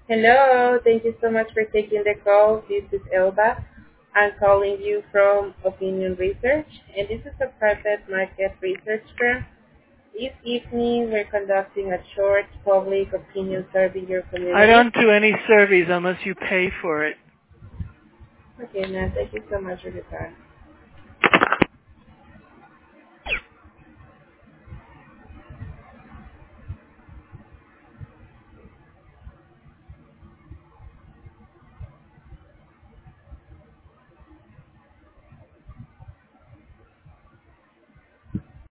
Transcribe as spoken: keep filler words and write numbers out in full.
Hello, thank you so much for taking the call. This is Elba. I'm calling you from Opinion Research, and this is a private market research firm. This evening, we're conducting a short public opinion survey in your I community. don't do any surveys unless you pay for it. Okay, now thank you so much for your time.